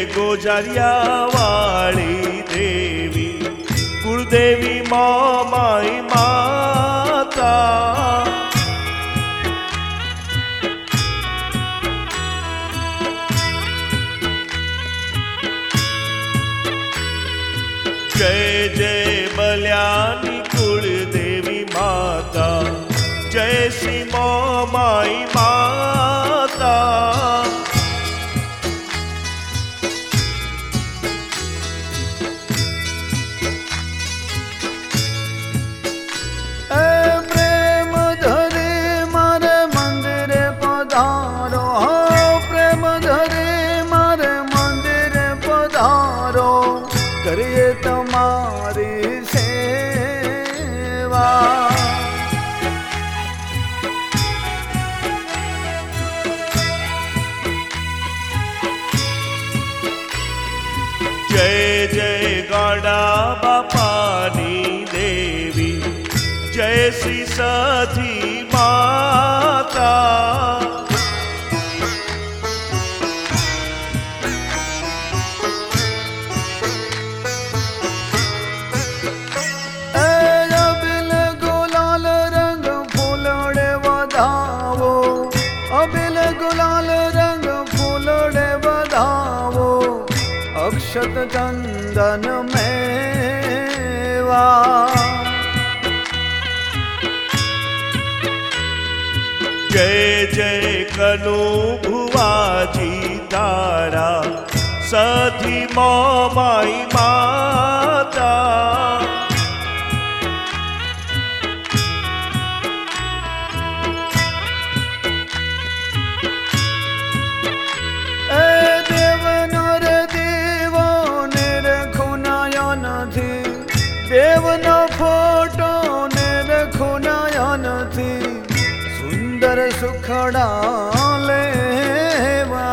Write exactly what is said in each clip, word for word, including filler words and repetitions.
गोजारिया वाली देवी कुलदेवी माई माता। जय जय बल्यानी कुलदेवी माता, जय श्री माई माता। करिए तुम्हारी सेवा। जय जय गाड़ा बापानी देवी, जय श्री सती माता। अबिल गुलाल रंग फूलड़े बधावो, अक्षत चंदन मेवा। जय जय कनु भुवाजी तारा, सती माई माता। देवनो फोटो ने रखो नयन थी, सुंदर सुखड़ा लेवा।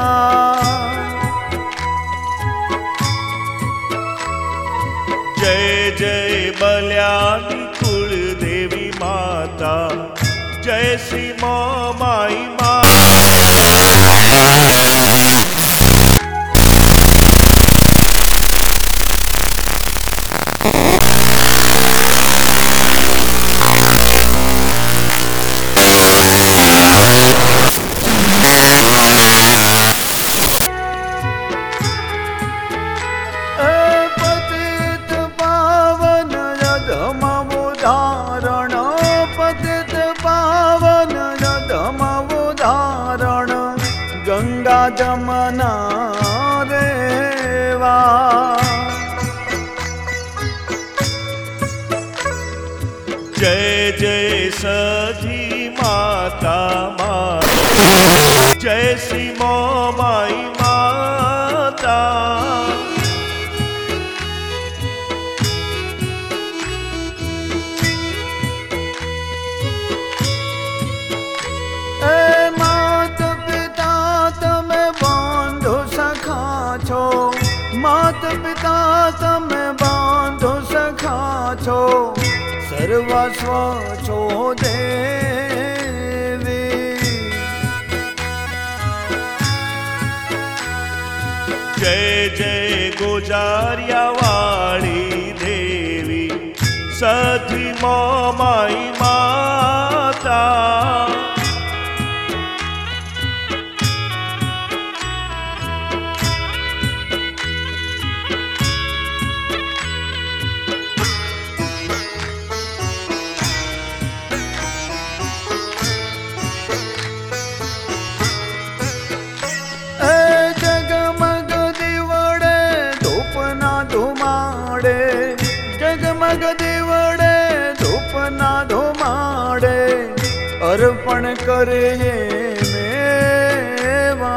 जय जय बल्यानी कुलदेवी माता, जय श्री माई माता। गंगा जमुना रेवा। जय जय सती माता माता, जय श्री माई माता। मात पिता तमे बांधो सखा छो, सर्वस्व छो देवी। जय जय गोजारिया वाली देवी, सती माई माता। जगमग दिवड़े धूप ना धुमाड़े, अर्पण करे मेवा।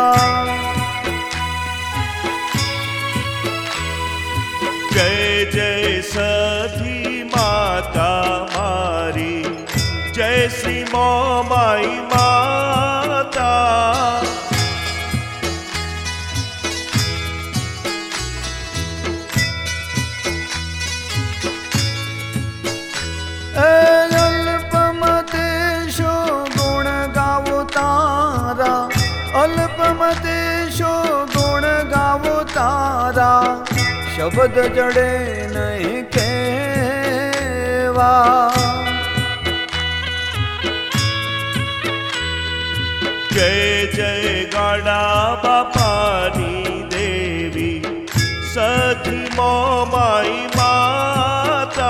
जय जय सती माता मारी, जय श्री माई माता। अल्पमतेषु गुण गावो तारा, अल्पमतेषु गुण गावो शब्द जड़े नहीं केवा। जय जय गाड़ा बापानी देवी सखी मोमाई माता।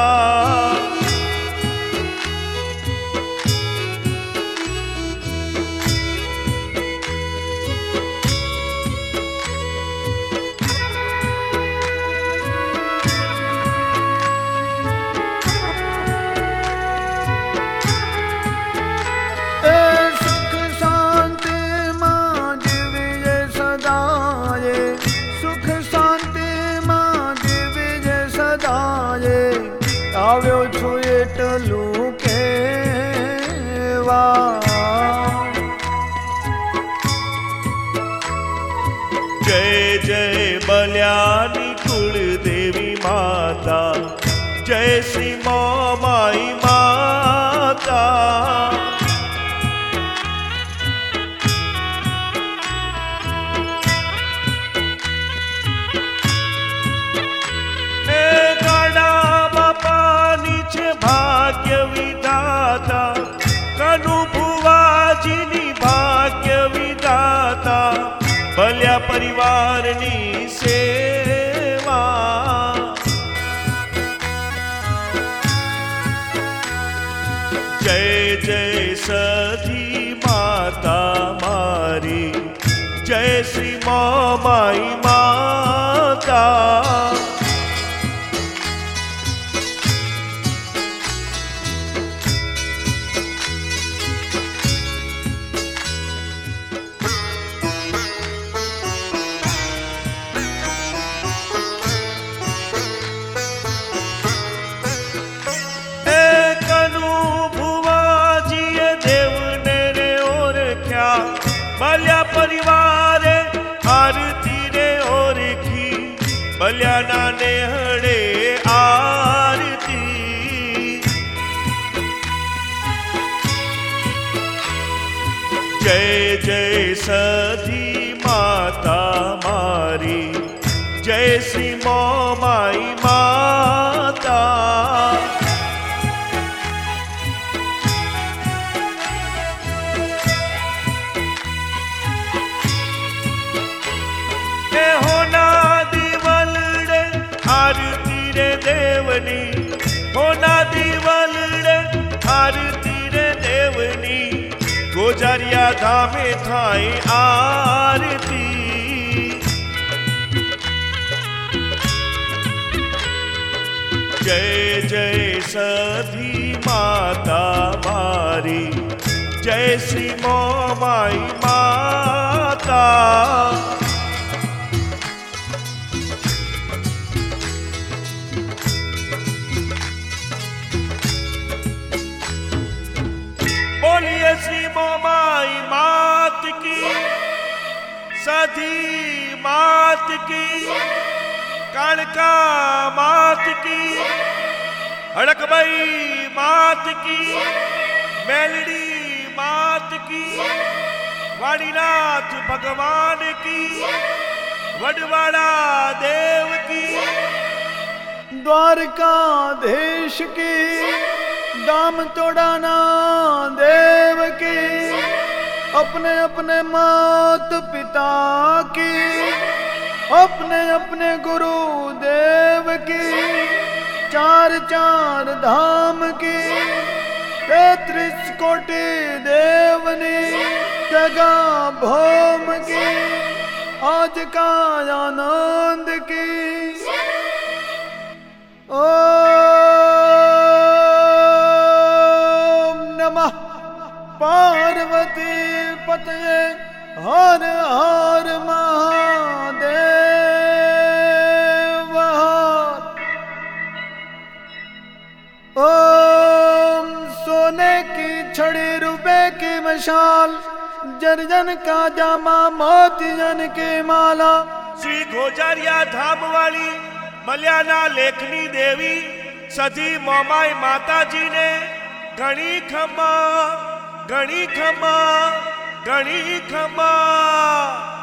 આવ્યો છું એટલું કેવા। जय जय बल्यानी कुलदेवी माता जय श्री मोमाई माता। भाग्य विधाता कनु भुवाजीनी भाग्य विधाता भल्या परिवारनी सेवा। जय जय सधी माता मारी जय श्री मोमाई माता। भल्या परिवार आरती रे ओरखी भल्या नाने हड़े आरती। जय जय सधी माता मारी जय श्री मोमाई माता। आरती रे देवनी होना दीवलड़े आरती रे देवनी गोजारिया धामे थाई आरती। जय जय सधी माता मारी जय श्री मोमाई माता। बोलिए श्री मोमाई मात की सधी मात की कालका मात की हड़कबई मात की मेलड़ी मात की वाणीनाथ भगवान की वडवाड़ा देव की द्वारकाधीश की दाम तोड़ाना देव की अपने अपने मात पिता की अपने अपने गुरु देव की चार चार धाम की तैतीस कोटि देवनी जगह भौम की आज का आनंद की। ओम नमः पार्वती पतये हर हर महादेव। ओम सोने की छड़ी रुपए की मशाल जर्जन का जामा मोतियन की माला। श्री गोजारिया धाम वाली मल्याना लेखनी देवी सधी मोमाई माता जी ने घणी खमा घणी खमा घणी खमा।